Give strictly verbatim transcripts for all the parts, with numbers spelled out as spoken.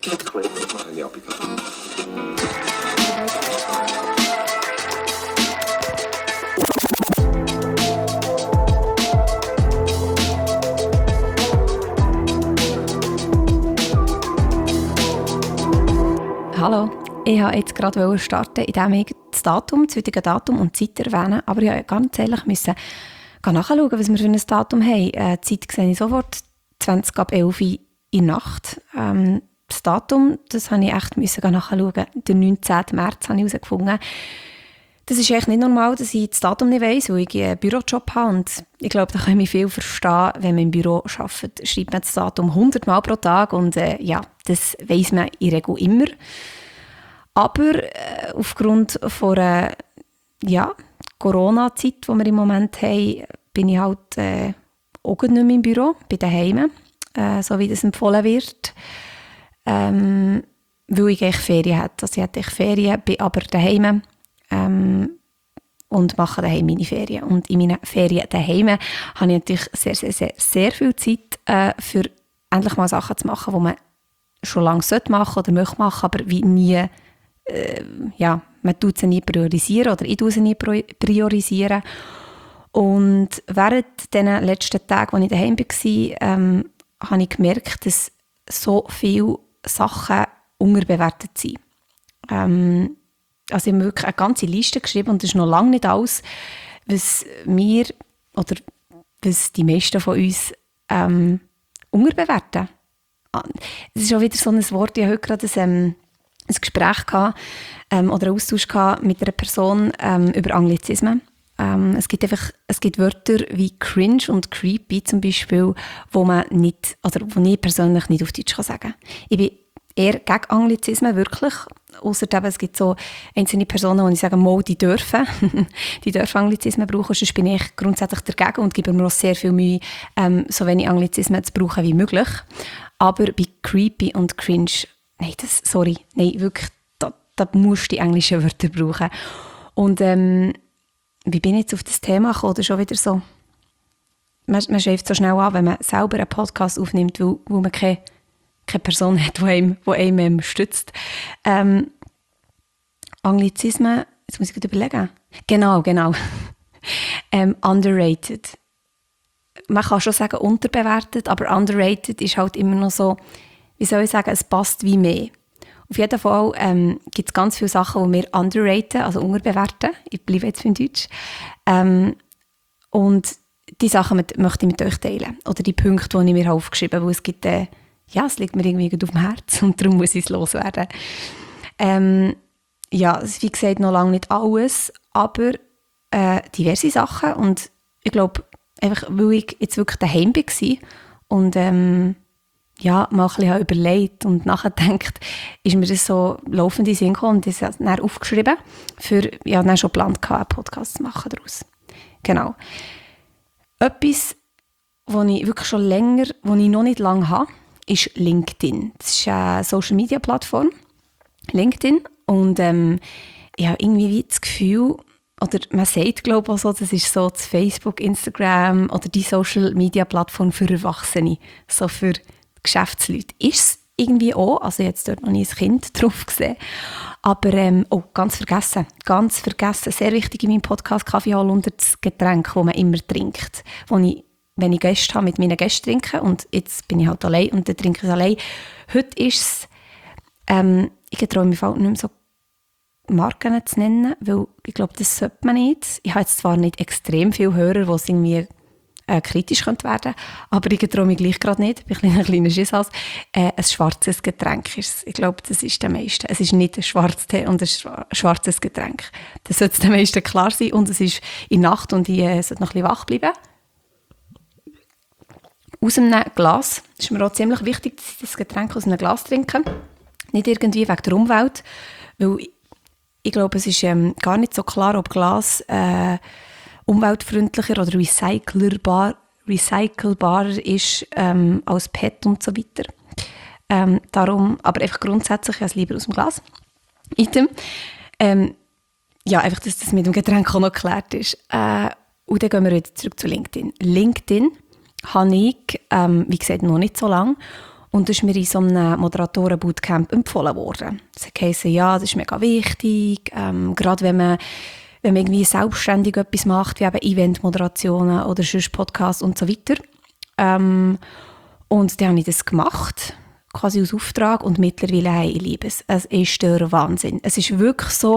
Hallo, ich wollte jetzt gerade starten, indem ich das Datum, das heutige Datum und die Zeit erwähne, aber ich musste ganz ehrlich müssen nachschauen, was wir für ein Datum haben. Äh, die Zeit sehe ich sofort, zwanzig ab elf in der Nacht. Ähm, das Datum, das musste ich echt müssen nachschauen. Den neunzehnten März habe ich herausgefunden. Das ist echt nicht normal, dass ich das Datum nicht weiss, weil ich einen Bürojob habe und ich glaube, da kann ich viel verstehen, wenn man im Büro arbeitet, schreibt man das Datum hundert Mal pro Tag und äh, ja, das weiss man in der Regel immer. Aber äh, aufgrund von einer ja, Corona-Zeit, die wir im Moment haben, bin ich halt äh, auch nicht mehr im Büro, bin daheim, äh, so wie das empfohlen wird. Ähm, weil ich eigentlich Ferien hatte. Also ich hatte Ferien, bin aber daheim ähm, und mache daheim meine Ferien. Und in meinen Ferien daheim habe ich natürlich sehr, sehr, sehr, sehr viel Zeit, äh, für endlich mal Sachen zu machen, die man schon lange machen oder möchte machen, aber wie nie, äh, ja, man tut sie nie priorisieren oder ich tue sie nie priorisieren. Und während den letzten Tagen, als ich daheim war, ähm, habe ich gemerkt, dass so viele Sachen unterbewertet sind. Ähm, also ich habe wirklich eine ganze Liste geschrieben und das ist noch lange nicht alles, was wir oder was die meisten von uns ähm, unterbewerten. Es ist auch wieder so ein Wort, ich hatte heute gerade ein, ähm, ein Gespräch gehabt, ähm, oder einen Austausch gehabt mit einer Person ähm, über Anglizismen. Ähm, es gibt einfach, es gibt Wörter wie cringe und creepy zum Beispiel, wo man nicht, oder wo ich persönlich nicht auf Deutsch kann sagen. Ich bin eher gegen Anglizismen, wirklich. Ausser eben, es gibt so einzelne Personen, die ich sage, mal, die dürfen. die dürfen Anglizismen brauchen, sonst bin ich grundsätzlich dagegen und gebe mir auch sehr viel Mühe, ähm, so wenig Anglizismen zu brauchen wie möglich. Aber bei creepy und cringe, nein, das, sorry, nein, wirklich, da, da musst du die englischen Wörter brauchen. Und ähm, wie bin ich jetzt auf das Thema gekommen? Das ist schon wieder so, man, man schreibt so schnell an, wenn man selber einen Podcast aufnimmt, weil, weil man keine, keine Person hat, die einem, die einem stützt. Ähm, Anglizismen, jetzt muss ich gut überlegen. Genau, genau. ähm, underrated. Man kann schon sagen unterbewertet, aber underrated ist halt immer noch so, wie soll ich sagen, es passt wie mehr. Auf jeden Fall ähm, gibt es ganz viele Sachen, die wir underraten, also unterbewerten. Ich bleibe jetzt beim Deutsch. Ähm, und die Sachen mit, möchte ich mit euch teilen. Oder die Punkte, die ich mir aufgeschrieben habe, weil es gibt, äh, ja, es liegt mir irgendwie gut auf dem Herzen und darum muss ich es loswerden. Ähm, ja, es ist wie gesagt noch lange nicht alles, aber äh, diverse Sachen. Und ich glaube, einfach, weil ich jetzt wirklich daheim war und ähm, ja, mal ein bisschen überlegt und nachgedacht, ist mir das so laufend in den Sinn gekommen und das habe ich dann aufgeschrieben, für, ja, dann schon geplant, einen Podcast zu machen daraus. Genau. Etwas, was ich wirklich schon länger, was ich noch nicht lange habe, ist LinkedIn. Das ist eine Social-Media-Plattform, LinkedIn, und ähm, ich habe irgendwie wie das Gefühl, oder man sagt, glaube ich, auch so, das ist so das Facebook, Instagram oder die Social-Media-Plattform für Erwachsene, so für Geschäftsleute. Ist es irgendwie auch, also jetzt dort noch nie ein Kind drauf gesehen, aber ähm, oh, ganz vergessen, ganz vergessen, sehr wichtig in meinem Podcast Kaffee Hollunder, das Getränk, das man immer trinkt, wo ich, wenn ich Gäste habe, mit meinen Gästen trinke und jetzt bin ich halt allein und dann trinke ich es allein. Heute ist es, ähm, ich traue mich nicht mehr so Marken zu nennen, weil ich glaube, das sollte man nicht. Ich habe jetzt zwar nicht extrem viele Hörer, die es irgendwie äh, kritisch könnte werden, aber ich traue mich gleich gerade nicht, ich bin ein kleiner Schisshals. Äh, ein schwarzes Getränk ist es. Ich glaube, das ist der meisten. Es ist nicht ein Schwarztee und ein schwarzes Getränk. Das sollte den meisten klar sein und es ist in der Nacht und ich äh, sollte noch ein bisschen wach bleiben. Aus einem Glas. Es ist mir auch ziemlich wichtig, dass ich das Getränk aus einem Glas trinke. Nicht irgendwie wegen der Umwelt, weil ich, ich glaube, es ist ähm, gar nicht so klar, ob Glas äh, umweltfreundlicher oder recycelbar, recycelbarer ist ähm, als P E T und so weiter. Ähm, darum, aber einfach grundsätzlich ja, lieber aus dem Glas. Item. Ähm, ja, einfach, dass das mit dem Getränk auch noch geklärt ist. Äh, und dann gehen wir wieder zurück zu LinkedIn. LinkedIn habe ich, ähm, wie gesagt, noch nicht so lange. Und das ist mir in so einem Moderatoren-Bootcamp empfohlen worden. Das heisst, ja, das ist mega wichtig, ähm, gerade wenn man, wenn man irgendwie selbstständig etwas macht, wie eben Eventmoderationen oder sonst Podcasts und so weiter. Ähm, und dann habe ich das gemacht, quasi aus Auftrag, und mittlerweile, hey, ich liebe es. Es ist der Wahnsinn. Es ist wirklich so,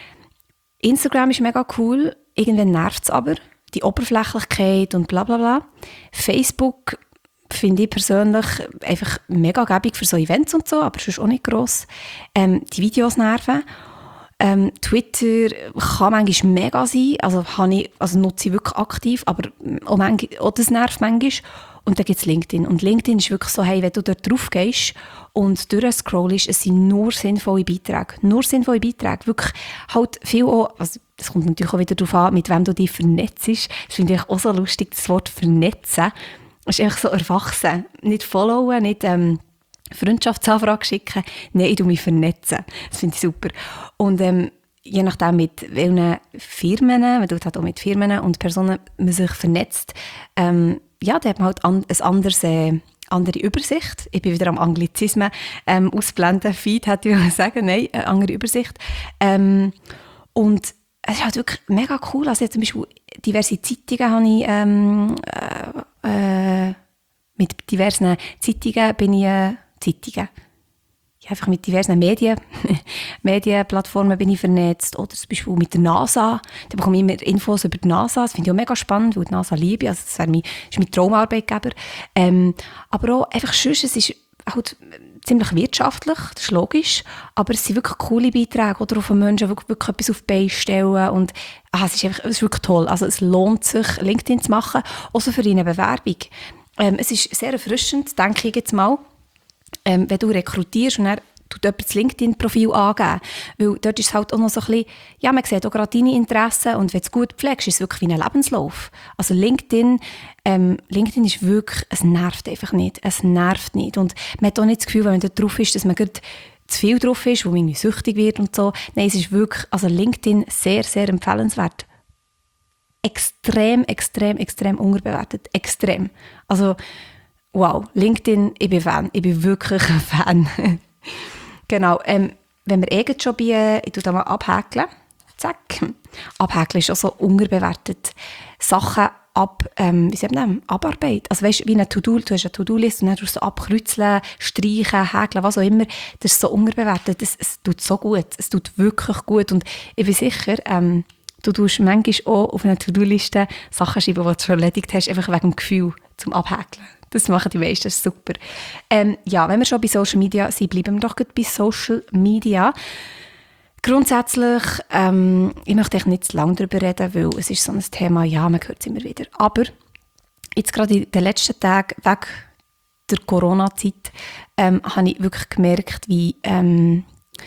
Instagram ist mega cool, irgendwann nervt es aber, die Oberflächlichkeit und bla bla bla. Facebook finde ich persönlich einfach mega gäbig für so Events und so, aber sonst auch nicht gross. Ähm, die Videos nerven. Ähm, Twitter kann manchmal mega sein, also, habe ich, also nutze ich wirklich aktiv, aber auch, manchmal, auch das nervt manchmal. Und dann gibt es LinkedIn. Und LinkedIn ist wirklich so, hey, wenn du dort drauf gehst und durchscrollst, es sind nur sinnvolle Beiträge. Nur sinnvolle Beiträge. Wirklich halt viel auch, also das kommt natürlich auch wieder darauf an, mit wem du dich vernetzt. Das finde ich auch so lustig, das Wort vernetzen. Das ist einfach so erwachsen. Nicht followen, nicht ähm, Freundschaftsanfrage schicken. Nein, ich tue mich vernetzen. Das finde ich super. Und ähm, je nachdem, mit welchen Firmen, man tut halt auch mit Firmen und Personen, man sich vernetzt, ähm, ja, da hat man halt an, ein anderes, äh, andere Übersicht. Ich bin wieder am Anglizismen ähm, ausblenden. Feed hätte ich sagen, nein, eine andere Übersicht. Ähm, und es ist halt wirklich mega cool. Also zum Beispiel diverse Zeitungen habe ich, ähm, äh, äh, mit diversen Zeitungen bin ich, äh, Zeitungen, ja, einfach mit diversen Medien, Medienplattformen bin ich vernetzt, oder zum Beispiel mit der NASA, da bekomme ich immer Infos über die NASA, das finde ich auch mega spannend, weil die NASA liebe ich, also das wäre mein, ist mein Traumarbeitgeber, ähm, aber auch einfach sonst, es ist halt ziemlich wirtschaftlich, das ist logisch, aber es sind wirklich coole Beiträge, oder auf Menschen wirklich, wirklich etwas auf die Beine stellen und ah, es, ist einfach, es ist wirklich toll, also es lohnt sich, LinkedIn zu machen, auch so für eine Bewerbung. Ähm, es ist sehr erfrischend, denke ich jetzt mal, Ähm, wenn du rekrutierst und dann tut jemand das LinkedIn-Profil angeben. Weil dort ist es halt auch noch so ein bisschen, ja, man sieht auch gerade deine Interessen und wenn du es gut pflegst, ist es wirklich wie ein Lebenslauf. Also LinkedIn, ähm, LinkedIn ist wirklich, es nervt einfach nicht. Es nervt nicht. Und man hat auch nicht das Gefühl, wenn man dort drauf ist, dass man gerade zu viel drauf ist, wo man irgendwie süchtig wird und so. Nein, es ist wirklich, also LinkedIn sehr, sehr empfehlenswert. Extrem, extrem, extrem unterbewertet. Extrem. Also, wow, LinkedIn, ich bin Fan. Ich bin wirklich ein Fan. Genau, ähm, wenn wir eh schon bei, ich tue da mal abhäkeln. Zack. Abhäkeln ist auch so unterbewertet. Sachen ab, ähm, wie sagt man das? Abarbeiten. Also weißt du, wie eine To-Do, du hast eine To-Do-Liste und dann tust du so abkreuzeln, streichen, häkeln, was auch immer. Das ist so unterbewertet. Es, es tut so gut. Es tut wirklich gut. Und ich bin sicher, ähm, du tust manchmal auch auf einer To-Do-Liste Sachen schreiben, die du schon erledigt hast, einfach wegen dem Gefühl zum Abhäkeln. Das machen die meisten, das ist super. Ähm, ja, wenn wir schon bei Social Media sind, bleiben wir doch gut bei Social Media. Grundsätzlich, ähm, ich möchte echt nicht zu lange darüber reden, weil es ist so ein Thema, ja, man hört es immer wieder. Aber jetzt gerade in den letzten Tagen, weg der Corona-Zeit, ähm, habe ich wirklich gemerkt, wie, ähm,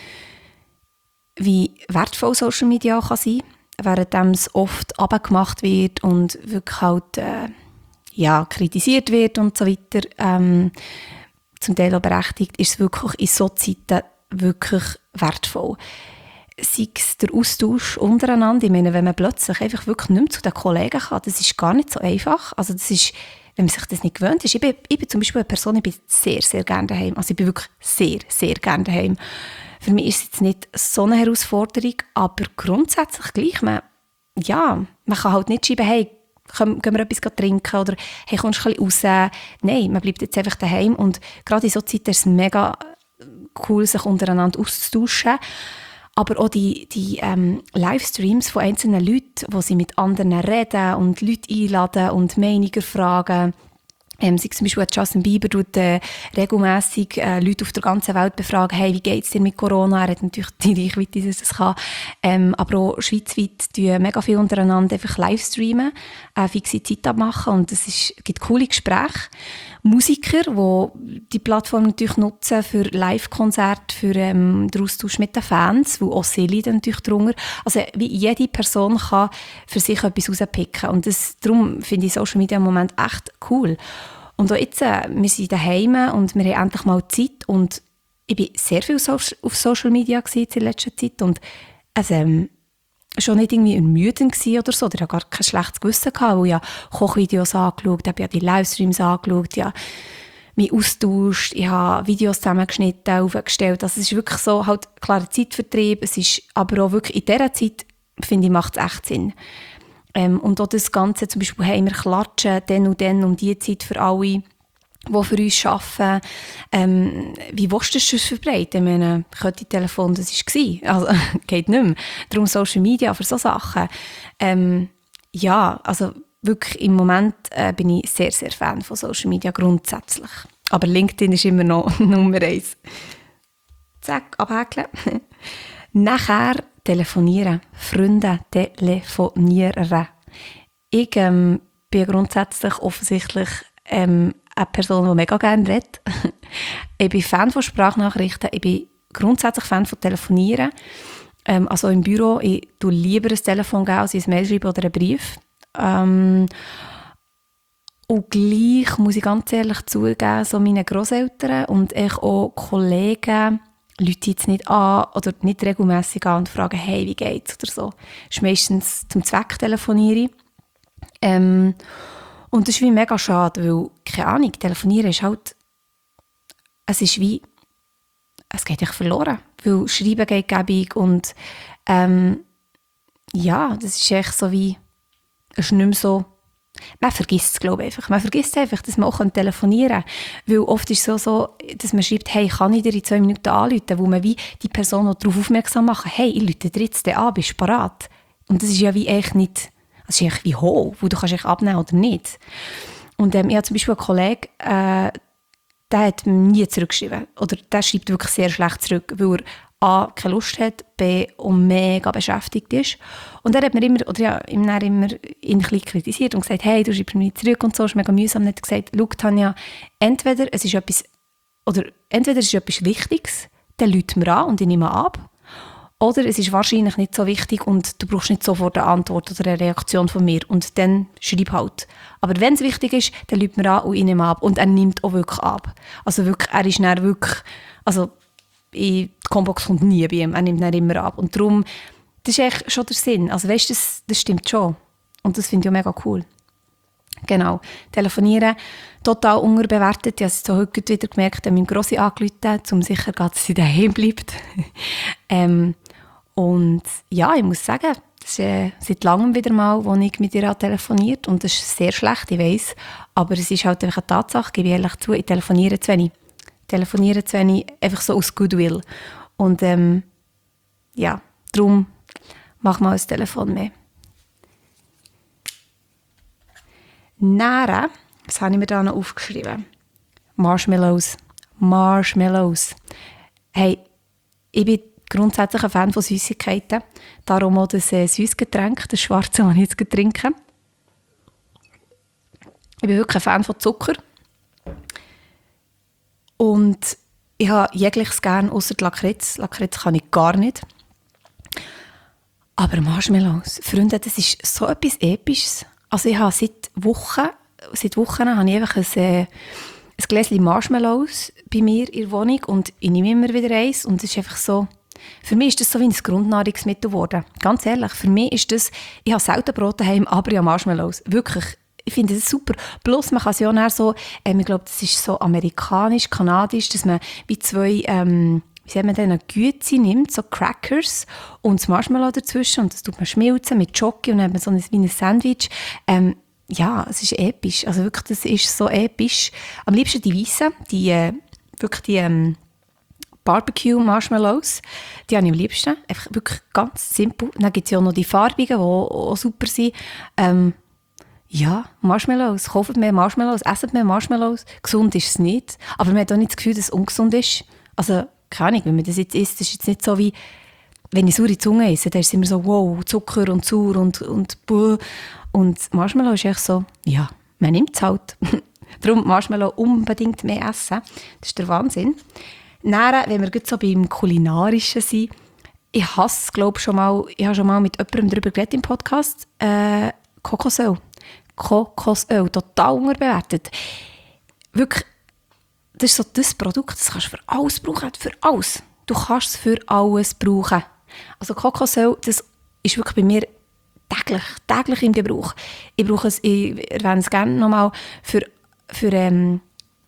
wie wertvoll Social Media kann sein, während es oft abgemacht wird und wirklich halt äh, ja, kritisiert wird und so weiter, ähm, zum Teil auch berechtigt, ist es wirklich in so Zeiten wirklich wertvoll. Sei es der Austausch untereinander, ich meine, wenn man plötzlich einfach wirklich nicht mehr zu den Kollegen kann, das ist gar nicht so einfach. Also das ist, wenn man sich das nicht gewöhnt ist. Ich bin, ich bin zum Beispiel eine Person, ich bin sehr, sehr gerne daheim. Also ich bin wirklich sehr, sehr gerne daheim. Für mich ist es jetzt nicht so eine Herausforderung, aber grundsätzlich gleich, man, ja, man kann halt nicht schreiben, hey, gehen wir etwas trinken oder hey, kommst du ein bisschen raus? Nein, man bleibt jetzt einfach daheim und gerade in so Zeiten ist es mega cool, sich untereinander auszutauschen. Aber auch die, die ähm, Livestreams von einzelnen Leuten, wo sie mit anderen reden und Leute einladen und Meinungen fragen. Ähm, sei zum Beispiel Justin Bieber tut äh, regelmässig äh, Leute auf der ganzen Welt befragen, hey, wie geht es dir mit Corona? Er hat natürlich die Reichweite, dass es kann. Ähm, aber auch schweizweit tun mega viel untereinander einfach Livestreamen, äh, fixe Zeit abmachen und es ist, gibt coole Gespräche. Musiker, die die Plattform natürlich nutzen für Live-Konzerte, für ähm, den Austausch mit den Fans, wo auch sie leiden natürlich drunter. Also wie jede Person kann für sich etwas rauspicken und das, darum finde ich Social Media im Moment echt cool. Und auch jetzt, äh, wir sind daheim und wir haben endlich mal Zeit und ich war sehr viel auf Social Media gewesen in letzter Zeit und also, ähm, schon nicht irgendwie ermüdend gewesen oder so, ich hatte gar kein schlechtes Gewissen gehabt, weil ich ja Kochvideos angeschaut habe, ich habe die Livestreams angeschaut, ja mich austauscht, ich habe Videos zusammengeschnitten, aufgestellt. Also es ist wirklich so, halt klarer Zeitvertrieb, es ist aber auch wirklich in dieser Zeit, finde ich, macht es echt Sinn. Ähm, und auch das Ganze, zum Beispiel, hey, wir klatschen dann und dann um die Zeit für alle, die für uns arbeiten. Ähm, wie willst du das sonst verbreiten? Ich meine, könnte Telefon, das war, also geht nicht mehr. Darum Social Media für solche Sachen. Ähm, ja, also wirklich im Moment äh, bin ich sehr, sehr Fan von Social Media grundsätzlich. Aber LinkedIn ist immer noch Nummer eins. Zack, abhäkeln. Nachher telefonieren. Freunde telefonieren. Ich ähm, bin grundsätzlich offensichtlich ähm, eine Person, die mega gerne redet. Ich bin Fan von Sprachnachrichten. Ich bin grundsätzlich Fan von Telefonieren. Ähm, also im Büro, ich tue lieber ein Telefon geben, als ein Mail schreiben oder einen Brief. Ähm, und gleich muss ich ganz ehrlich zugeben, so meine Grosseltern und ich auch Kollegen Leute jetzt nicht an oder nicht regelmässig an und fragen, hey, wie geht's oder so. Das ist meistens zum Zweck telefoniere ich. Ähm, und das ist wie mega schade, weil, keine Ahnung, telefonieren ist halt, es ist wie, es geht echt verloren, weil Schreiben geht gäbig und ähm, ja, das ist echt so wie, es ist nicht mehr so, man vergisst es, glaube ich, einfach. Man vergisst einfach, dass man auch telefonieren kann. Weil oft ist es so, so, dass man schreibt, hey, kann ich dir in zwei Minuten anrufen, wo man wie die Person noch darauf aufmerksam machen, hey, ich rufe dir jetzt an, bist du bereit? Und das ist ja wie echt nicht, das ist echt wie hoch, wo du kannst dich abnehmen oder nicht. Und ähm, ich habe zum Beispiel einen Kollegen, äh, der hat mir nie zurückgeschrieben. Oder der schreibt wirklich sehr schlecht zurück, weil er A, keine Lust hat, B, auch mega beschäftigt ist. Und er hat mir immer, oder ja, ihm dann immer ihn ein bisschen kritisiert und gesagt, hey, du schreibst mir nicht zurück und so, das ist mega mühsam. Und er hat gesagt, schau Tanja, entweder es ist etwas, oder entweder es ist etwas Wichtiges, dann ruft mir an und ich nehme ab. Oder es ist wahrscheinlich nicht so wichtig und du brauchst nicht sofort eine Antwort oder eine Reaktion von mir. Und dann schreib halt. Aber wenn es wichtig ist, dann ruft mir an und ich nehme ab. Und er nimmt auch wirklich ab. Also wirklich, er ist dann wirklich, also in die Combox kommt nie bei ihm, er nimmt dann immer ab. Und darum, das ist echt schon der Sinn. Also weißt du, das, das stimmt schon. Und das finde ich auch mega cool. Genau. Telefonieren, total unterbewertet. Ich habe es so heute wieder gemerkt, ich habe meinem Grossi angerufen, um sicher zu gehen, dass sie daheim bleibt. ähm, und ja, ich muss sagen, das ist äh, seit langem wieder mal, wo ich mit ihr telefoniert und das ist sehr schlecht, ich weiss. Aber es ist halt einfach eine Tatsache, gebe ich ehrlich zu, ich telefoniere zu wenig. Telefonieren zu wenig, einfach so aus Goodwill. Und ähm, ja, darum mach mal das Telefon mehr. Nähren, was habe ich mir da noch aufgeschrieben? Marshmallows. Marshmallows. Hey, ich bin grundsätzlich ein Fan von Süßigkeiten. Darum auch das äh, Süßgetränk, das Schwarze, das ich jetzt trinke. Ich bin wirklich ein Fan von Zucker. Und ich habe jegliches gern, ausser Lakritz. Lakritz kann ich gar nicht. Aber Marshmallows, Freunde, das ist so etwas Episches. Also ich habe seit Wochen, seit Wochen habe ich einfach ein, äh, ein Gläschen Marshmallows bei mir in der Wohnung und ich nehme immer wieder eins und es ist einfach so, für mich ist das so wie ein Grundnahrungsmittel geworden. Ganz ehrlich, für mich ist das, ich habe selten Brot daheim, aber ich habe Marshmallows. Wirklich. Ich finde das super. Bloß man kann es ja auch so, ähm, ich glaube, das ist so amerikanisch, kanadisch, dass man wie zwei, ähm, wie sagt man denn, Güte nimmt, so Crackers und das Marshmallow dazwischen und das tut man schmilzen mit Schoki und dann hat man so ein, wie ein Sandwich. Ähm, ja, es ist episch. Also wirklich, das ist so episch. Am liebsten die Weissen, die, äh, wirklich die ähm, Barbecue-Marshmallows, die habe ich am liebsten. Einfach wirklich ganz simpel. Dann gibt es ja auch noch die farbigen, die auch, auch super sind. Ähm, Ja, Marshmallows. Kauft mehr Marshmallows, esst mehr Marshmallows. Gesund ist es nicht. Aber man hat auch nicht das Gefühl, dass es ungesund ist. Also, keine Ahnung, wenn man das jetzt isst, ist es jetzt nicht so wie, wenn ich saure Zunge esse, dann ist es immer so, wow, Zucker und sauer und, und buh. Und Marshmallow ist echt so, ja, man nimmt es halt. Darum Marshmallow unbedingt mehr essen. Das ist der Wahnsinn. Dann, wenn wir jetzt so beim Kulinarischen sind, ich hasse, glaube schon mal, ich habe schon mal mit jemandem darüber geredet im Podcast, äh, Kokosöl. Kokosöl, total unterbewertet. Wirklich, das ist so das Produkt, das kannst du für alles brauchen, für alles. Du kannst es für alles brauchen. Also Kokosöl, das ist wirklich bei mir täglich, täglich im Gebrauch. Ich brauche es, ich erwähne es gerne nochmal, für, für, ähm,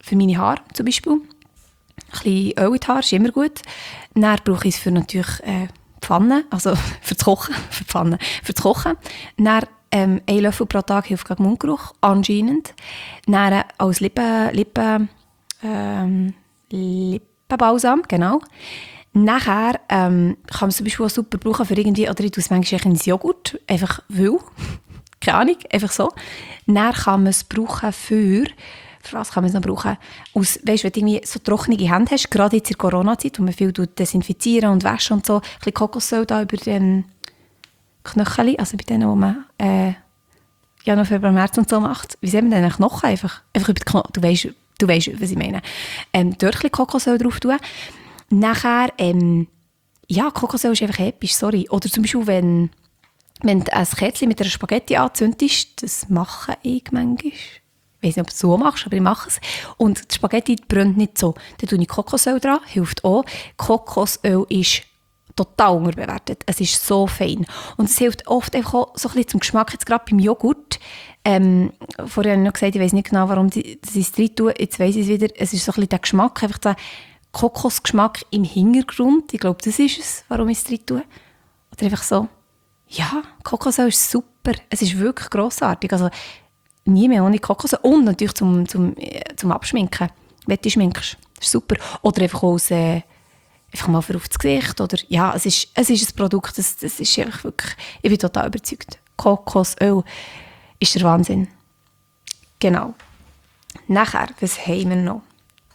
für meine Haare zum Beispiel. Ein bisschen Öl in die Haare ist immer gut. Dann brauche ich es für natürlich äh, die Pfanne, also für das Kochen, für die Pfanne, für das Kochen. Dann ähm, ein Löffel pro Tag hilft gegen Mundgeruch, anscheinend. Dann äh, als Lippen, Lippen, ähm, Lippenbalsam, genau. Nachher ähm, kann man es zum Beispiel auch super brauchen für irgendwie, oder ich tue es manchmal ins Joghurt, einfach weil, keine Ahnung, einfach so. Dann kann man es brauchen für, für was kann man es noch brauchen? Aus, weißt, wenn du irgendwie so trockene Hände hast, gerade jetzt in der Corona-Zeit, wo man viel desinfizieren und waschen und so, ein bisschen Kokosöl da über den Knöchel, also bei denen, wo man äh, Januar, Februar, März und so macht. Wie sehen wir denn Knochen einfach? Einfach über die Knochen, du weißt, du weißt, was ich meine. Ähm, dort ein bisschen Kokosöl drauf tun. Nachher, ähm, ja, Kokosöl ist einfach episch, sorry. Oder zum Beispiel, wenn, wenn du ein Kettchen mit einer Spaghetti anzündest, das mache ich manchmal. Ich weiß nicht, ob du es so machst, aber ich mache es. Und die Spaghetti brennt nicht so. Dann tue ich Kokosöl dran, hilft auch. Kokosöl ist total unterbewertet. Es ist so fein. Und es hilft oft einfach auch so ein bisschen zum Geschmack, jetzt gerade beim Joghurt. Ähm, vorher habe ich noch gesagt, ich weiß nicht genau, warum ich es rein tue. Jetzt weiss ich es wieder. Es ist so ein bisschen der Geschmack, einfach der Kokosgeschmack im Hintergrund. Ich glaube, das ist es, warum ich es drin tue. Oder einfach so, ja, Kokosöl ist super. Es ist wirklich grossartig. Also nie mehr ohne Kokosöl. Und natürlich zum, zum, zum Abschminken. Wenn du schminkst. Das ist super. Oder einfach aus, äh, einfach mal für auf das Gesicht. Oder, ja, es ist, es ist ein Produkt, das, das ist einfach wirklich, ich bin total überzeugt. Kokosöl ist der Wahnsinn. Genau. Nachher, was haben wir noch?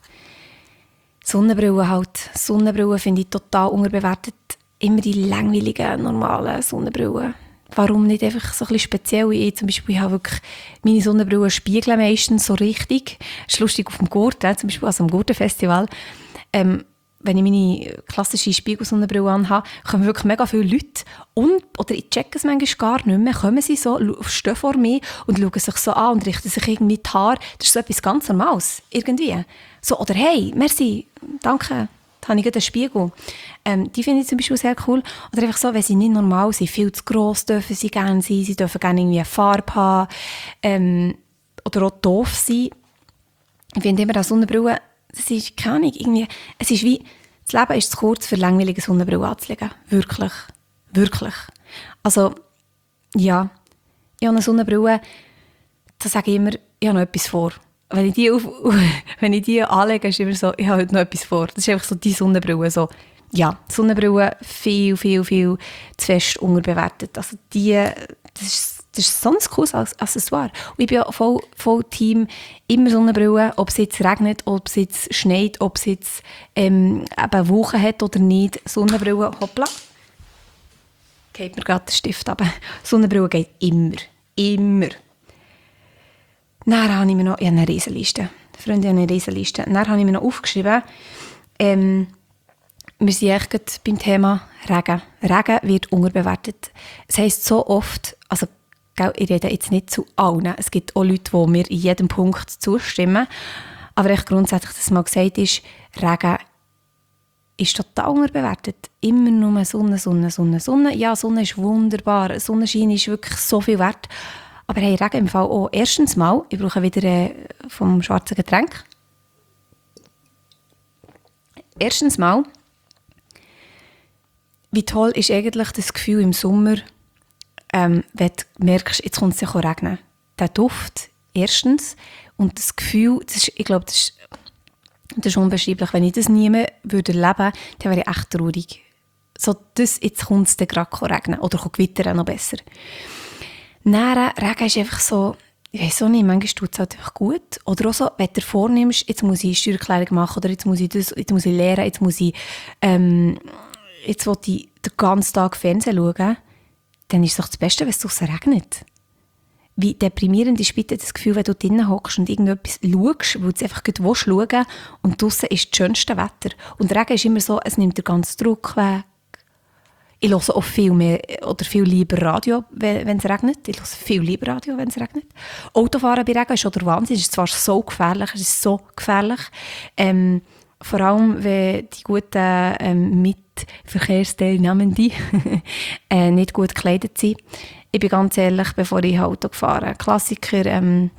Sonnenbrillen halt. Sonnenbrillen finde ich total unterbewertet. Immer die langweiligen, normalen Sonnenbrillen. Warum nicht einfach so ein bisschen speziell? Ich zum Beispiel, ich habe wirklich meine Sonnenbrillen spiegeln meistens so richtig. Das ist lustig auf dem Gurten, zum Beispiel also am Gurtenfestival. Ähm, wenn ich meine klassische Spiegelsonnenbrille anhabe, kommen wirklich mega viele Leute und, oder ich checke es manchmal gar nicht mehr, kommen sie so, stehen vor mir und schauen sich so an und richten sich irgendwie die Haare. Das ist so etwas ganz Normales, irgendwie. So, oder hey, merci, danke, da habe ich gerade einen Spiegel. Ähm, die finde ich zum Beispiel sehr cool. Oder einfach so, wenn sie nicht normal sind, viel zu gross dürfen sie gerne sein, sie dürfen gerne irgendwie eine Farbe haben ähm, oder auch doof sein. Ich finde immer, dass Sonnenbrille, das ist keine Ahnung, irgendwie, es ist wie, das Leben ist zu kurz, für langweilige Sonnenbrille anzulegen. Wirklich. Wirklich. Also, ja, ich habe eine Sonnenbrille, da sage ich immer, ich habe noch etwas vor. Wenn ich die, auf, wenn ich die anlege, ist immer so, ich habe heute noch etwas vor. Das ist einfach so die Sonnenbrille. So. Ja, Sonnenbrille viel, viel, viel zu fest unterbewertet. Also die, das ist, das ist so ein cooles Accessoire. Und ich bin ja voll, voll Team, immer Sonnenbrille, ob es jetzt regnet, ob es jetzt schneit, ob es jetzt ähm, eben Wochen hat oder nicht. Sonnenbrille, hoppla, geht mir gerade der Stift runter. Sonnenbrille geht immer, immer. Dann habe ich mir noch, ich habe eine Riesenliste. Freunde, ich habe eine Riesenliste. Dann habe ich mir noch aufgeschrieben, ähm, wir sind echt beim Thema Regen. Regen wird unterbewertet. Es heisst so oft, also ich rede jetzt nicht zu allen, es gibt auch Leute, die mir in jedem Punkt zustimmen, aber echt grundsätzlich, dass mal gesagt ist, Regen ist total unterbewertet. Immer nur Sonne, Sonne, Sonne, Sonne. Ja, Sonne ist wunderbar, Sonnenschein ist wirklich so viel wert. Aber hey, Regen im Fall auch. Erstens mal, ich brauche wieder äh, vom schwarzen Getränk. Erstens mal, wie toll ist eigentlich das Gefühl im Sommer, ähm, wenn du merkst, jetzt kommt es ja regnen. Der Duft, erstens. Und das Gefühl, das ist, ich glaube, das ist, das ist unbeschreiblich. Wenn ich das nie mehr würde erleben, dann wäre ich echt traurig. So, das, jetzt kommt es dann gerade regnen. Oder gewittern, noch besser. Dann, Regen ist einfach so, ich weiss auch nicht, manchmal tut es halt einfach gut. Oder auch so, wenn du dir vornimmst, jetzt muss ich Steuererklärung machen, oder jetzt muss ich das, jetzt muss ich lernen, jetzt muss ich, ähm, jetzt will ich den ganzen Tag Fernsehen schauen, dann ist es doch das Beste, wenn es draussen regnet. Wie deprimierend ist bitte das Gefühl, wenn du drinnen hockst und irgendetwas schaust, weil du einfach gerade schauen willst, und draussen ist das schönste Wetter. Und Regen ist immer so, es nimmt den ganzen Druck weg. Ich höre auch viel mehr oder viel lieber Radio, wenn es regnet. Ich höre viel lieber Radio, wenn es regnet. Autofahren bei Regen ist schon der Wahnsinn. Es ist zwar so gefährlich, es ist so gefährlich. Ähm, vor allem, wenn die guten ähm, Mitverkehrsteilnehmenden äh, nicht gut gekleidet sind. Ich bin ganz ehrlich, bevor ich Auto fahre, Klassiker, ähm,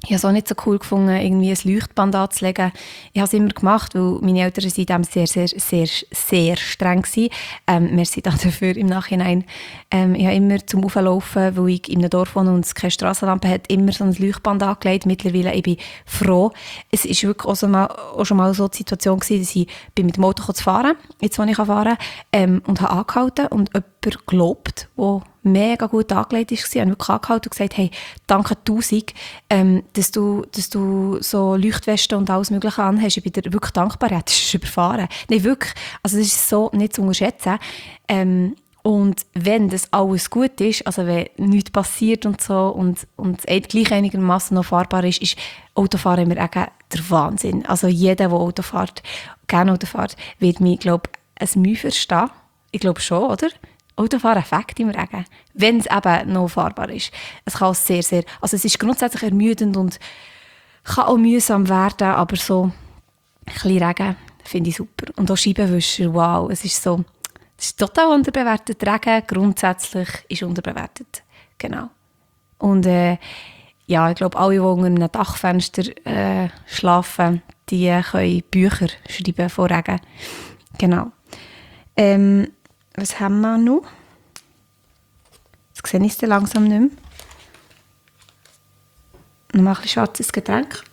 Ich habe es auch nicht so cool gefunden, irgendwie ein Leuchtband anzulegen. Ich habe es immer gemacht, weil meine Eltern sind dem sehr, sehr, sehr, sehr streng waren. Ähm, merci dafür im Nachhinein. Ähm, ich habe immer zum Auflaufen, weil ich in einem Dorf wohne und es keine Strassenlampe hat, immer so ein Leuchtband angelegt. Mittlerweile ich bin ich froh. Es war wirklich auch, so mal, auch schon mal so die Situation gewesen, dass ich bin mit dem Auto zu fahren, jetzt wo ich fahren kann, ähm, und habe angehalten und jemand gelobt, der mega gut angelegt war. Ich habe wirklich angehalten und gesagt, hey, danke tausend, ähm, dass, du, dass du so Leuchtwesten und alles Mögliche anhast. Ich bin dir wirklich dankbar. Ja, das ist überfahren. Nein, wirklich. Also das ist so nicht zu unterschätzen. Ähm, und wenn das alles gut ist, also wenn nichts passiert und so und, und es gleich einigermaßen noch fahrbar ist, ist Autofahren immer der Wahnsinn. Also jeder, der Auto fährt, gerne Auto fährt, wird mich, glaube ich, ein Mühe verstehen. Ich glaube schon, oder? Autofahren Effekt im Regen, wenn es eben noch fahrbar ist. Es kann auch sehr, sehr, also es ist grundsätzlich ermüdend und kann auch mühsam werden, aber so ein bisschen Regen finde ich super. Und auch Scheibenwischer, wow, es ist so, es ist total unterbewertet. Regen grundsätzlich ist unterbewertet, genau. Und äh, ja, ich glaube, alle, die unter einem Dachfenster äh, schlafen, die können Bücher schreiben von Regen. Genau. Ähm, Was haben wir noch? Jetzt sehe ich es langsam nicht mehr. Noch mal ein bisschen schwarzes Getränk.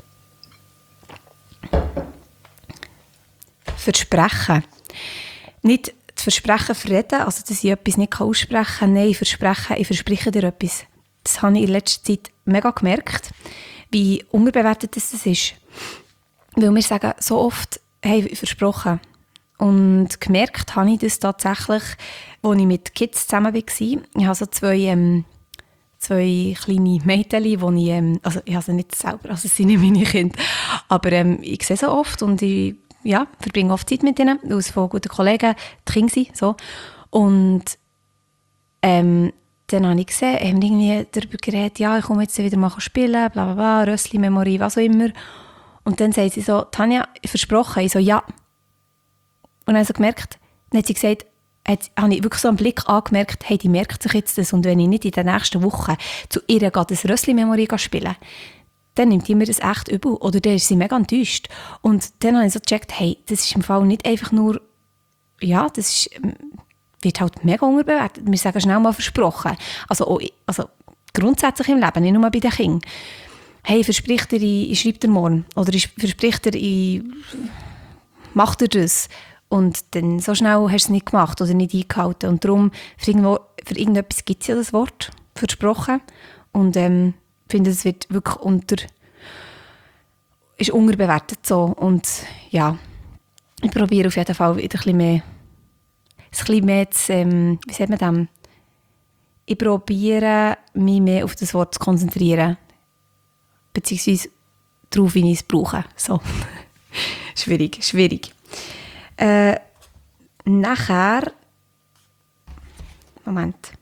Versprechen. Nicht das Versprechen verreden, also dass ich etwas nicht aussprechen kann. Nein, versprechen, ich verspreche dir etwas. Das habe ich in letzter Zeit mega gemerkt, wie unterbewertet das ist. Weil wir sagen so oft, hey, versprochen. Und gemerkt habe ich das tatsächlich, als ich mit Kids zusammen war. Ich habe so zwei, ähm, zwei kleine Mädchen, die ich, ähm, also ich habe sie nicht selber, also es sind nicht meine Kinder, aber ähm, ich sehe sie oft und ich ja, verbringe oft Zeit mit ihnen, weil es von guten Kollegen die Kinder sind. So. Und ähm, dann habe ich gesehen, haben wir irgendwie darüber geredet, ja, ich komme jetzt wieder mal spielen, bla bla bla, Rössli-Memory, was auch immer. Und dann sagt sie so, Tanja, versprochen. Ich so, ja. Und dann habe ich so gemerkt, dann hat sie gesagt, hat, habe ich wirklich so einen Blick angemerkt, hey, die merkt sich jetzt das und wenn ich nicht in den nächsten Wochen zu ihr gehe, das Rössli-Memory spielen, dann nimmt die mir das echt übel. Oder dann ist sie mega enttäuscht. Und dann habe ich so gecheckt, hey, das ist im Fall nicht einfach nur, ja, das ist, wird halt mega unterbewertet. Wir sagen schnell mal versprochen. Also, auch, also grundsätzlich im Leben, nicht nur bei den Kindern. Hey, verspricht dir, ich schreibe dir morgen. Oder ich versprich dir, ich mach dir das. Und dann so schnell hast du es nicht gemacht oder nicht eingehalten. Und darum, für, irgendwo, für irgendetwas gibt es ja das Wort, versprochen. Und ähm, ich finde, es wird wirklich unter, ist unterbewertet so. Und ja, ich probiere auf jeden Fall wieder ein bisschen mehr, ein bisschen mehr zu, ähm, wie sagt man das? Ich probiere, mich mehr auf das Wort zu konzentrieren. Beziehungsweise darauf, wie ich es brauche. So. schwierig, schwierig. Äh, nachher, Moment.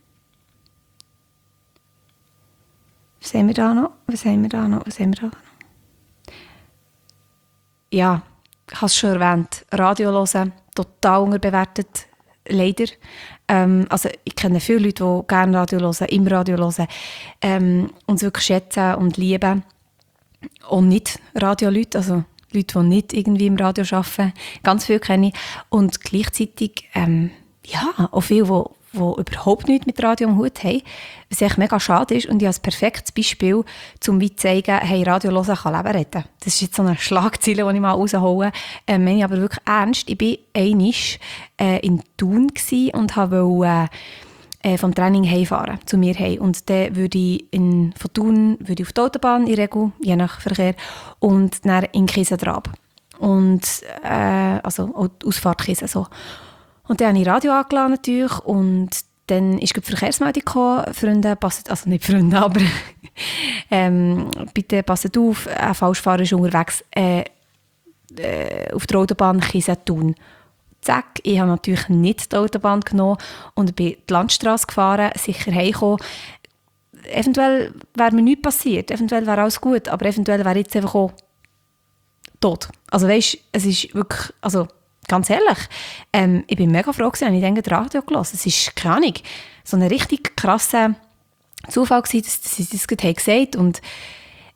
Was haben wir da noch? Was haben wir da noch? Was haben wir da noch? Ja, ich habe es schon erwähnt. Radio hören, total unterbewertet, leider. Ähm, also ich kenne viele Leute, die gerne Radio hören, im Radio hören, ähm, uns wirklich schätzen und lieben. Und nicht Radioleute, also Leute, die nicht irgendwie im Radio arbeiten. Ganz viele kenne ich. Und gleichzeitig, ähm, ja, auch viele, die die überhaupt nichts mit Radio am Hut haben, was echt mega schade ist. Und ich habe ein perfektes Beispiel, um zu zeigen, hey, Radio hören kann Leben retten. Das ist jetzt so eine Schlagzeile, die ich mal raushole. Ähm, meine ich aber wirklich ernst. Ich war einmal äh, in Thun und wollte äh, vom Training heimfahren, zu mir heim. Und dann würde ich in, von Thun würde ich auf die Autobahn, in Regel, je nach Verkehr, und dann in Kiesentrab. Und, äh, also Ausfahrt Kiesen, so. Und dann habe ich Radio angelassen natürlich und dann ist die Verkehrsmeldung gekommen, Freunde, passet, also nicht Freunde, aber ähm, bitte passet auf, ein Falschfahrer ist unterwegs äh, äh, auf der Autobahn Kiesen-Thun. Zack, ich habe natürlich nicht die Autobahn genommen und bin die Landstraße gefahren, sicher heimgekommen. Eventuell wäre mir nichts passiert, eventuell wäre alles gut, aber eventuell wäre ich jetzt einfach auch tot. Also weisst, es ist wirklich, also ganz ehrlich, ähm, ich bin mega froh gewesen, ich denke, das Radio gehört. Es ist, keine Ahnung, so ein richtig krasser Zufall gewesen, dass, dass sie das gerade gesagt haben. Und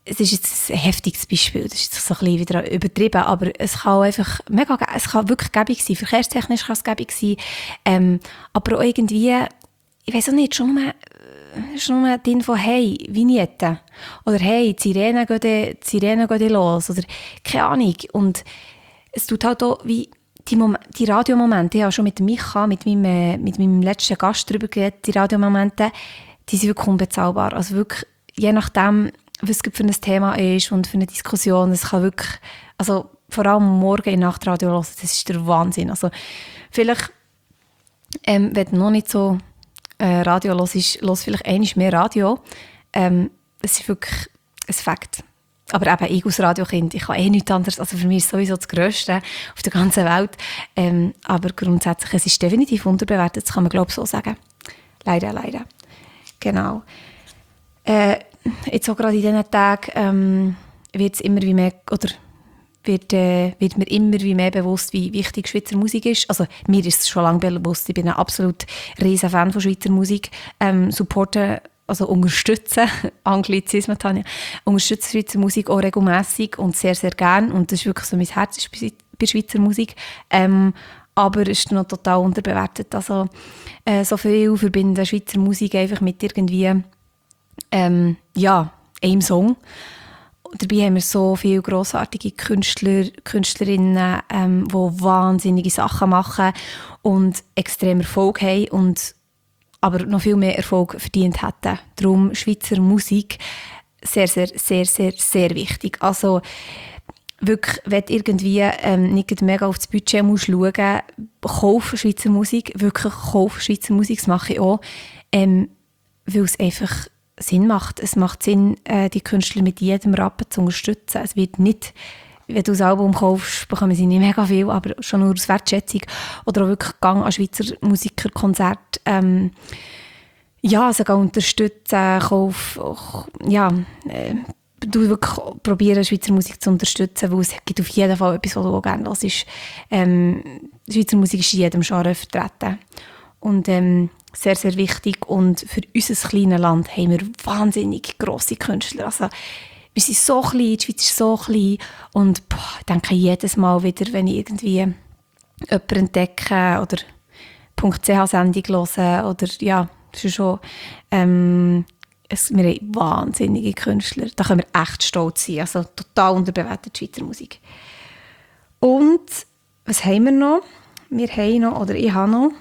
es ist jetzt ein heftiges Beispiel, das ist jetzt so ein bisschen wieder übertrieben, aber es kann auch einfach mega, es kann wirklich gäbig sein, verkehrstechnisch kann es gäbig sein, ähm, aber auch irgendwie, ich weiß auch nicht, schon nur, schon nur die Info, hey, Vignette, oder hey, die Sirene geht, die Sirene geht los, oder keine Ahnung, und es tut halt auch wie die, Mom- die Radiomomente, ich habe schon mit Micha, mit meinem, äh, mit meinem letzten Gast darüber geredet, die Radiomomente, die sind wirklich unbezahlbar, also wirklich, je nachdem, was es für ein Thema ist und für eine Diskussion. Es kann wirklich, also vor allem morgen in Nachtradio hören, das ist der Wahnsinn. Also vielleicht, ähm, wenn du noch nicht so äh, Radio hörst, hörst vielleicht einmal mehr Radio. Ähm, das ist wirklich ein Fakt. Aber eben, ich als Radiokind, ich kann eh nichts anderes. Also für mich ist es sowieso das Grösste auf der ganzen Welt. Ähm, aber grundsätzlich, es ist definitiv unterbewertet, das kann man glaube ich so sagen. Leider, leider. Genau. Äh, Jetzt auch gerade in diesen Tagen ähm, wird es immer wie mehr, oder wird, äh, wird mir immer wie mehr bewusst, wie wichtig Schweizer Musik ist. Also mir ist es schon lange bewusst, ich bin ein absolut riesen Fan von Schweizer Musik. Ähm, supporten, also unterstützen, Anglizismen, Tanja, unterstützen Schweizer Musik auch regelmässig und sehr, sehr gern. Und das ist wirklich so mein Herz ist bei, bei Schweizer Musik. Ähm, aber es ist noch total unterbewertet. Also äh, so viel verbinden Schweizer Musik einfach mit irgendwie Ähm, ja, einem Song. Dabei haben wir so viele grossartige Künstler, Künstlerinnen, ähm, die wahnsinnige Sachen machen und extrem Erfolg haben und aber noch viel mehr Erfolg verdient hätten. Darum Schweizer Musik sehr, sehr, sehr, sehr, sehr wichtig. Also wirklich, wenn du irgendwie ähm, nicht mega auf das Budget musst schauen musst, kauf Schweizer Musik, wirklich kauf Schweizer Musik, das mache ich auch, ähm, weil es einfach Sinn macht. Es macht Sinn, äh, die Künstler mit jedem Rappen zu unterstützen. Es wird nicht, wenn du das Album kaufst, bekommen sie nicht mega viel, aber schon nur aus Wertschätzung. Oder auch wirklich Gang an Schweizer Musikerkonzerte. Ähm, ja, also unterstützen, kauf, auch, ja, äh, du wirklich probieren, Schweizer Musik zu unterstützen, weil es gibt auf jeden Fall etwas, was du auch gerne hörst. Ähm, Schweizer Musik ist in jedem Genre vertreten. Und ähm, sehr, sehr wichtig. Und für unser kleines Land haben wir wahnsinnig grosse Künstler. Also, wir sind so klein, die Schweiz ist so klein. Und boah, ich denke jedes Mal wieder, wenn ich irgendwie jemanden entdecke oder .ch-Sendung höre oder ja, das ist schon, ähm, es, wir haben wahnsinnige Künstler. Da können wir echt stolz sein. Also total unterbewertet Schweizer Musik. Und was haben wir noch? Wir haben noch, oder ich habe noch,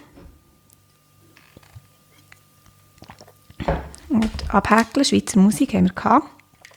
und abhäkeln, Schweizer Musik haben wir gehabt.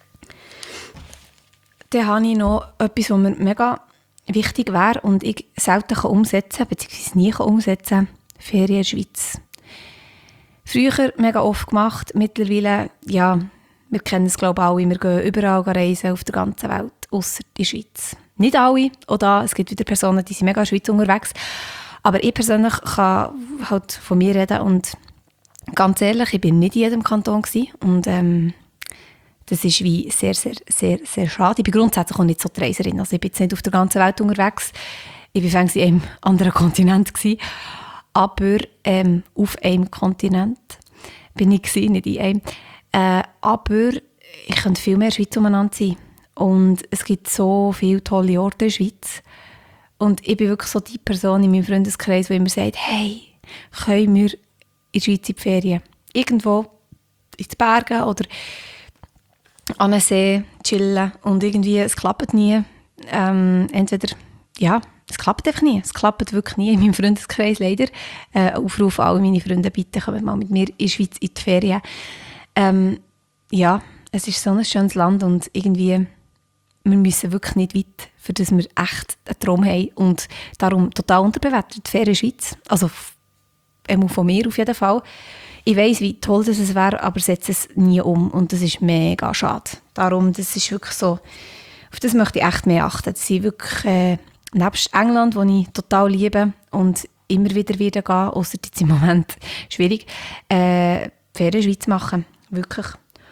Dann habe ich noch etwas, was mir mega wichtig wäre und ich selten kann umsetzen kann, beziehungsweise nie kann umsetzen kann. Ferien in der Schweiz. Früher mega oft gemacht, mittlerweile, ja, wir kennen es glaube ich alle, wir gehen überall reisen auf der ganzen Welt, ausser die Schweiz. Nicht alle, auch da, es gibt wieder Personen, die sind mega in der Schweiz unterwegs, aber ich persönlich kann halt von mir reden und ganz ehrlich, ich bin nicht in jedem Kanton gewesen und ähm, das ist wie sehr, sehr, sehr, sehr schade. Ich bin grundsätzlich auch nicht so die Reiserin, also ich bin jetzt nicht auf der ganzen Welt unterwegs. Ich war fängst in einem anderen Kontinent gewesen, aber ähm, auf einem Kontinent bin ich gewesen, nicht in einem. Äh, aber ich könnte viel mehr in der Schweiz umeinander sein und es gibt so viele tolle Orte in der Schweiz und ich bin wirklich so die Person in meinem Freundeskreis, die immer sagt, hey, können wir in der Schweiz in die Ferien. Irgendwo in den Bergen oder an einem See chillen und irgendwie, es klappt nie. Ähm, entweder, ja, es klappt einfach nie. Es klappt wirklich nie in meinem Freundeskreis, leider. Äh, Aufruf alle meine Freunde, bitte kommt mal mit mir in die Schweiz in die Ferien. Ähm, ja, es ist so ein schönes Land und irgendwie, wir müssen wirklich nicht weit, für das wir echt einen Traum haben und darum total unterbewertet, die Ferien in der Schweiz. Also von mir auf jeden Fall. Ich weiss, wie toll das es wäre, aber setze es nie um und das ist mega schade. Darum, das ist wirklich so, auf das möchte ich echt mehr achten. Das sind wirklich, äh, nebst England, das ich total liebe und immer wieder wieder gehen, ausser jetzt im Moment schwierig, äh, Ferien in der Schweiz machen. Wirklich.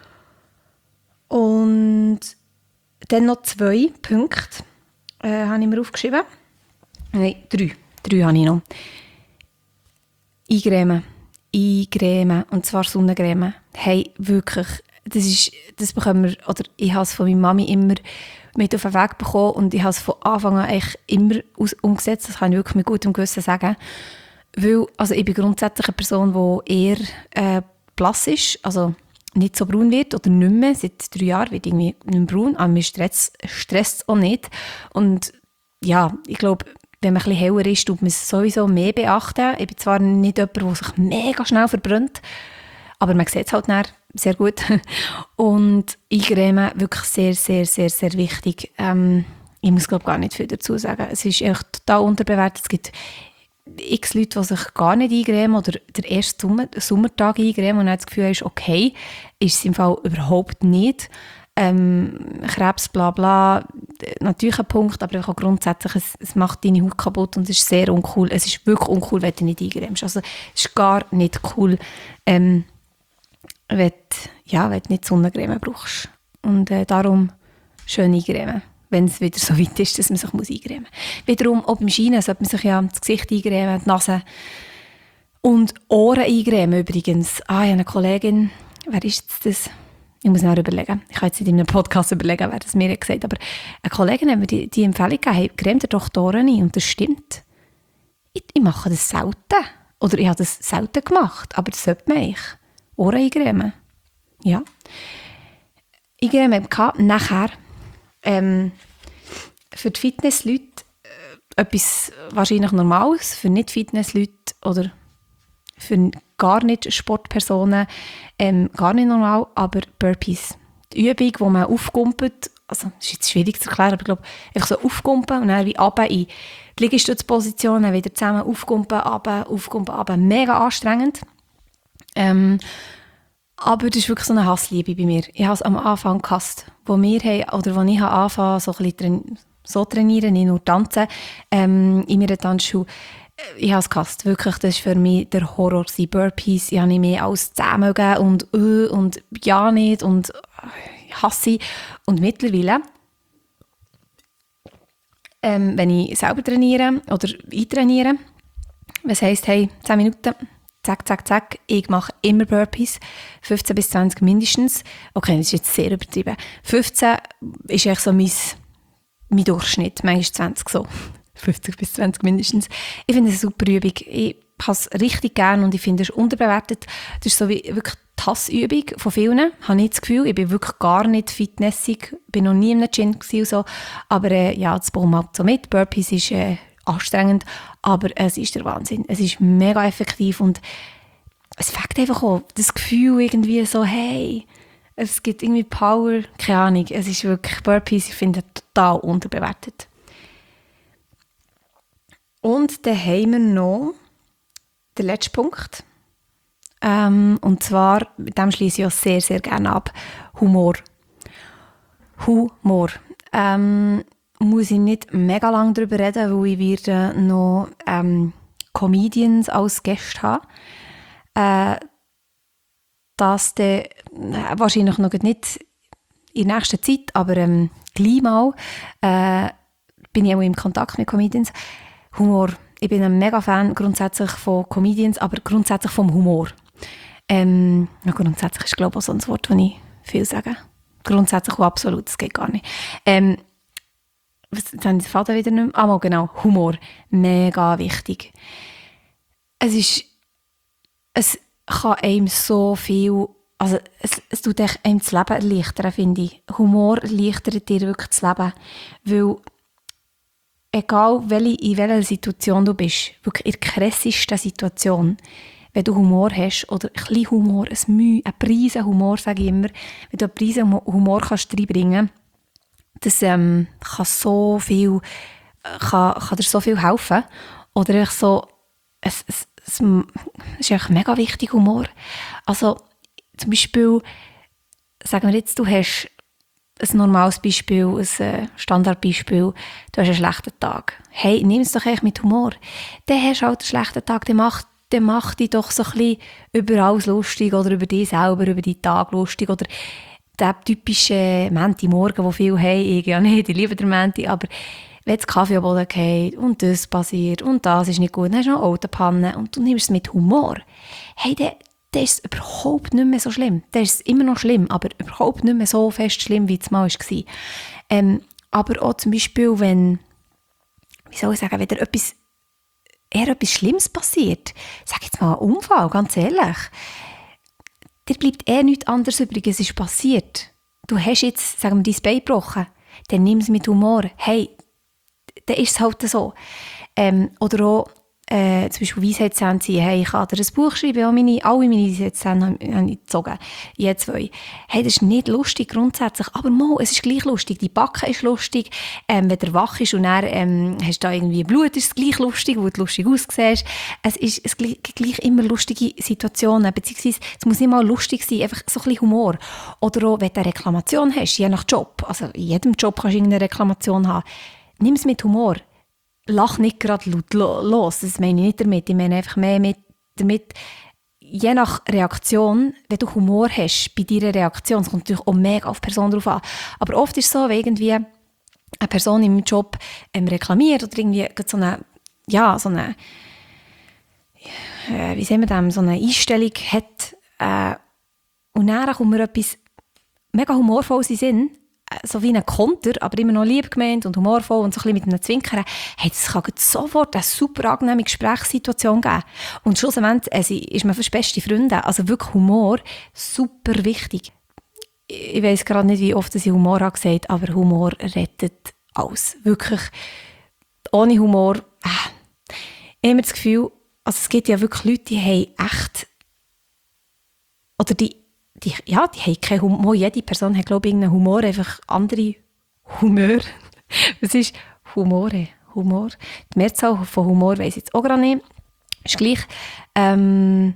Und dann noch zwei Punkte äh, habe ich mir aufgeschrieben. Nein, drei. Drei habe ich noch. Eingremen. Eingremen. Und zwar Sonnencreme. Hey, wirklich, das, ist, das bekommen wir, oder ich habe es von meiner Mami immer mit auf den Weg bekommen und ich habe es von Anfang an eigentlich immer aus, umgesetzt, das kann ich wirklich mit gutem Gewissen sagen. Weil, also ich bin grundsätzlich eine Person, die eher äh, blass ist, also nicht so braun wird oder nicht mehr. Seit drei Jahren wird irgendwie nicht mehr braun, aber mich stresst es auch nicht. Und ja, ich glaube, wenn man ein bisschen heller ist, tut man es sowieso mehr beachten. Ich bin zwar nicht jemand, der sich mega schnell verbrennt, aber man sieht es halt nachher sehr gut. Und Eincremen, wirklich sehr, sehr, sehr, sehr wichtig. Ähm, ich muss glaube gar nicht viel dazu sagen. Es ist echt total unterbewertet. Es gibt x Leute, die sich gar nicht eingremen oder der erste Sommer, Sommertag eingremen und dann das Gefühl ist, okay, ist es im Fall überhaupt nicht. Ähm, Krebs, bla bla, natürlich ein Punkt, aber auch grundsätzlich, es, es macht deine Haut kaputt und es ist sehr uncool. Es ist wirklich uncool, wenn du nicht eingrämst. Also es ist gar nicht cool, ähm, wenn, ja, wenn du nicht Sonnencreme brauchst. Und äh, darum schön eingremen, wenn es wieder so weit ist, dass man sich muss eingremen muss. Wiederum, auch beim Scheinen sollte man sich ja das Gesicht eingremen, die Nase und Ohren eingremen übrigens. Ah, ich habe eine Kollegin, wer ist das? Ich muss noch überlegen. Ich kann jetzt nicht in einem Podcast überlegen, wer das mir gesagt hat, aber eine Kollegin hat mir die, die Empfehlung gegeben, hey, creme dir doch die Ohren ein. Und das stimmt. Ich, ich mache das selten. Oder ich habe das selten gemacht, aber das sollte man eigentlich. Ohren eingremen. Ja. Eingremen gehabt. Nachher ähm, für die Fitnessleute äh, etwas wahrscheinlich Normales, für Nicht-Fitnessleute oder für gar nicht Sportpersonen ähm, gar nicht normal, aber Burpees. Die Übung, wo man aufkumpelt, also das ist jetzt schwierig zu erklären, aber ich glaube, einfach so aufkumpen und dann wie runter in die Liegestützposition, dann wieder zusammen aufkumpen, runter, aufkumpen, runter. Mega anstrengend. Ähm, aber das ist wirklich so eine Hassliebe bei mir. Ich habe es am Anfang gehasst, wo wir haben, oder wo ich habe angefangen, so ein bisschen so trainieren, nicht nur tanzen, ähm, in meiner Tanzschule. Ich habe es gehasst. Wirklich, das war für mich der Horror. Die Burpees, ich habe nicht mehr als zehn mögen und äh, und ja nicht und äh, hasse. Und mittlerweile, ähm, wenn ich selber trainiere oder eintrainiere, was heisst, hey, zehn Minuten, zack, zack, zack, ich mache immer Burpees, fünfzehn bis zwanzig mindestens. Okay, das ist jetzt sehr übertrieben. fünfzehn ist eigentlich so mein, mein Durchschnitt, manchmal zwanzig so. fünfzig bis zwanzig mindestens. Ich finde es eine super Übung. Ich habe es richtig gerne und ich finde es unterbewertet. Das ist so wie wirklich die Hassübung von vielen. Ich habe nicht das Gefühl, ich bin wirklich gar nicht fitnessig. Ich war noch nie in einem Gym und so. Aber äh, ja, das bekomme ich halt so mit. Burpees ist äh, anstrengend, aber es ist der Wahnsinn. Es ist mega effektiv und es fängt einfach auch das Gefühl irgendwie so, hey, es gibt irgendwie Power. Keine Ahnung, es ist wirklich Burpees, ich finde es total unterbewertet. Und dann haben wir noch den letzten Punkt. Ähm, und zwar, mit dem schließe ich auch sehr, sehr gerne ab, Humor. Humor. Ähm, muss ich nicht mega lange darüber reden, weil ich werde noch ähm, Comedians als Gäste haben. Äh, das dann äh, wahrscheinlich noch nicht in der nächsten Zeit, aber ähm, gleich mal äh, bin ich auch im Kontakt mit Comedians. Humor. Ich bin ein mega Fan grundsätzlich von Comedians, aber grundsätzlich vom Humor. Ähm, ja, grundsätzlich ist, glaube ich, auch so ein Wort, das ich viel sage. Grundsätzlich und absolut, das geht gar nicht. Ähm, was, jetzt habe ich den Faden wieder nicht mehr. Ah, mal genau, Humor. Mega wichtig. Es ist, es kann einem so viel, also es, es tut einem das Leben erleichtern, finde ich. Humor erleichtert dir wirklich das Leben, weil egal welche, in welcher Situation du bist, wirklich in der krassesten Situation, wenn du Humor hast, oder ein bisschen Humor, ein Mühe, ein Prise Humor, sage ich immer, wenn du eine Prise Humor kannst reinbringen kannst, das ähm, kann so viel, kann, kann dir so viel helfen. Oder ich so, es, es, es, es ist eigentlich mega wichtig, Humor. Also zum Beispiel, sagen wir jetzt, du hast ein normales Beispiel, ein Standardbeispiel, du hast einen schlechten Tag. Hey, nimm es doch echt mit Humor. Dann hast du halt einen schlechten Tag, dann mach, dann mach dich doch so ein bisschen über alles lustig oder über dich selber, über deinen Tag lustig oder der typische Menti-Morgen, wo viele haben, ich ja nicht, ich liebe den Menti, aber wenn das Kaffee am Boden geht und das passiert und das ist nicht gut, dann hast du noch Autopannen und du nimmst es mit Humor. Hey, dann, dann ist es überhaupt nicht mehr so schlimm. Dann ist es immer noch schlimm, aber überhaupt nicht mehr so fest schlimm, wie es mal war. Ähm, aber auch zum Beispiel, wenn, wie soll ich sagen, wenn dir etwas, eher etwas Schlimmes passiert, sag jetzt mal ein Unfall, ganz ehrlich, dir bleibt eh nichts anderes übrig, es ist passiert. Du hast jetzt, sagen wir, dein Bein gebrochen, dann nimm es mit Humor. Hey, dann ist es halt so. Ähm, oder auch, äh, zum Beispiel Weisheitszähne ziehen. Hey, ich kann dir ein Buch schreiben, meine, alle meine Weisheitszähne habe ich gezogen. Je zwei. Hey, das ist nicht lustig grundsätzlich, aber mal, es ist gleich lustig. Die Backe ist lustig. Ähm, wenn du wach bist und dann ähm, hast du da irgendwie Blut, ist es gleich lustig, wo du lustig aussiehst. Es ist es gleich, gleich immer lustige Situationen, beziehungsweise es muss nicht mal lustig sein, einfach so ein bisschen Humor. Oder auch, wenn du eine Reklamation hast, je nach Job. Also in jedem Job kannst du irgendeine Reklamation haben. Nimm es mit Humor. Lach nicht gerade laut los, das meine ich nicht damit. Ich meine einfach mehr mit, damit, je nach Reaktion, wenn du Humor hast bei deiner Reaktion, es kommt natürlich auch mega auf die Person drauf an, aber oft ist es so, wenn irgendwie eine Person im Job ähm, reklamiert oder irgendwie so eine, ja, so eine, äh, wie sagen wir das, so eine Einstellung hat äh, und dann kommt mir etwas mega humorvolles in den Sinn, so wie ein Konter, aber immer noch lieb gemeint und humorvoll und so ein bisschen mit einem Zwinkern, hey, das kann sofort eine super angenehme Gesprächssituation geben. Und schlussendlich also, ist man fast beste Freunde. Also wirklich Humor, super wichtig. Ich weiss gerade nicht, wie oft ich Humor habe gesagt, aber Humor rettet alles. Wirklich, ohne Humor, äh, ich habe das Gefühl, also es gibt ja wirklich Leute, die haben echt, oder die Die, ja, die haben keinen Humor. Jede Person hat, glaube ich, irgendeinen Humor, einfach andere Humor. Was ist Humore? Humor? Die Mehrzahl von Humor weiss ich jetzt auch gerade nicht. Ist gleich. Ähm,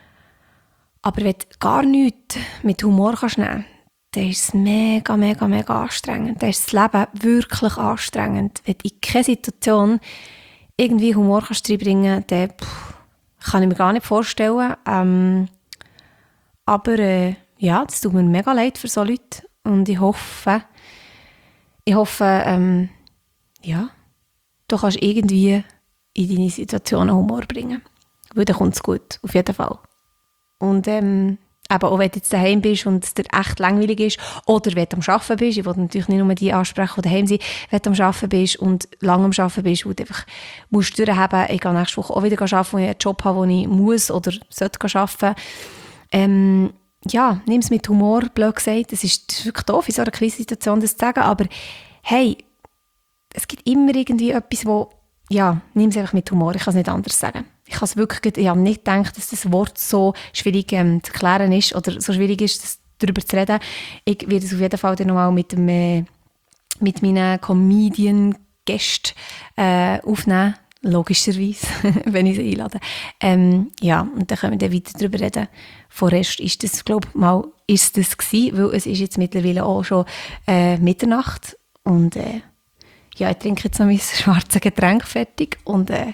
aber wenn du gar nichts mit Humor kannst nehmen kannst, dann ist es mega, mega, mega anstrengend. Dann ist das Leben wirklich anstrengend. Wenn du in keine Situation irgendwie Humor kannst reinbringen kannst, dann pff, kann ich mir gar nicht vorstellen. Ähm, Aber äh, ja, das tut mir mega leid für solche Leute. Und ich hoffe, ich hoffe, ähm, ja, du kannst irgendwie in deine Situation Humor bringen. Weil dann kommt es gut, auf jeden Fall. Und ähm, eben auch wenn du jetzt daheim bist und es dir echt langweilig ist, oder wenn du am Arbeiten bist, ich will natürlich nicht nur die ansprechen, die daheim sind, wenn du am Arbeiten bist und lange am Arbeiten bist, wo du einfach musst durchhaben, ich gehe nächste Woche auch wieder arbeiten, wo ich einen Job habe, wo ich muss oder sollte arbeiten. Ähm, ja, nimm es mit Humor, blöd gesagt. Es ist, das ist wirklich doof, in so einer Krisensituation das zu sagen, aber hey, es gibt immer irgendwie etwas, wo, ja, nimm es einfach mit Humor, ich kann es nicht anders sagen. Ich habe es wirklich, ich habe nicht gedacht, dass das Wort so schwierig ähm, zu erklären ist oder so schwierig ist, das, darüber zu reden. Ich werde es auf jeden Fall dann nochmal mit, dem, äh, mit meinen Comedian-Gästen äh, aufnehmen. Logischerweise, wenn ich sie einlade. Ähm, ja, und dann können wir dann weiter darüber reden. Vorerst ist das, glaube ich, mal ist das gewesen, weil es ist jetzt mittlerweile auch schon äh, Mitternacht und äh, ja, ich trinke jetzt noch mein schwarzes Getränk fertig und äh,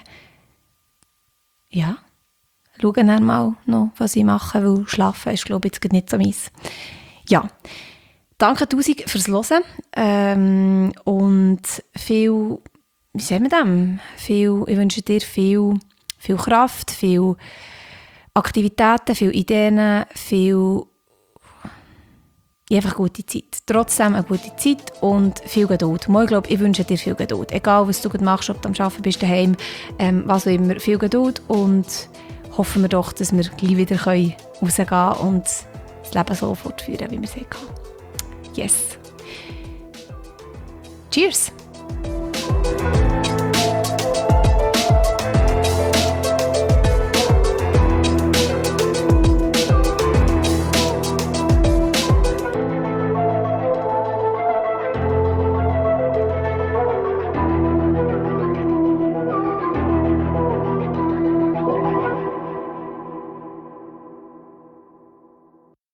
ja, schaue dann mal noch, was ich mache, weil schlafen ist, glaube ich, jetzt nicht so meins. Ja, danke tausend fürs Hören ähm, und viel Wie sagen wir das? Viel, ich wünsche dir viel, viel Kraft, viel Aktivitäten, viele Ideen, viel einfach gute Zeit. Trotzdem eine gute Zeit und viel Geduld. Ich glaube, ich wünsche dir viel Geduld. Egal, was du machst, ob du am Arbeiten bist, daheim, ähm, was auch immer, viel Geduld und hoffen wir doch, dass wir gleich wieder rausgehen können und das Leben so fortführen, wie wir es hatten. Yes. Cheers!